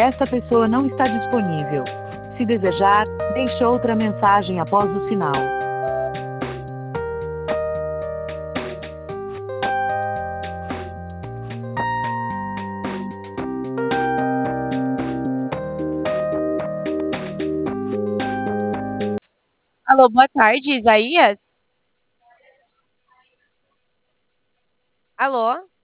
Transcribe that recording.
Esta pessoa não está disponível. Se desejar, deixe outra mensagem após o sinal. Alô, boa tarde, Isaías? Alô?